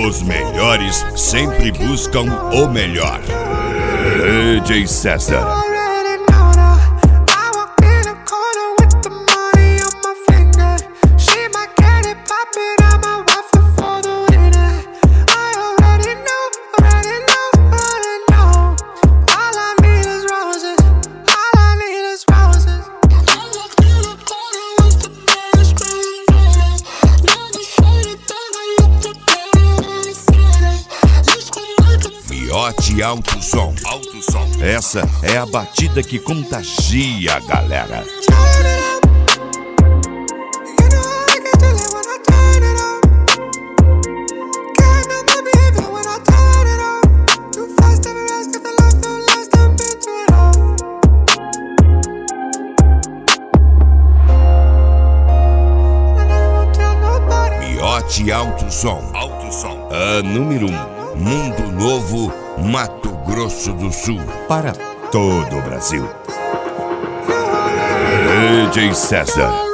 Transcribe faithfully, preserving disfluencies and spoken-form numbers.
Os melhores sempre buscam o melhor. D J César. Miote Alto Som. Alto Som. Essa é a batida que contagia a galera. Miote Alto Som. Alto Som. A número um. Mundo Novo, Mato Grosso do Sul, para todo o Brasil. D J César.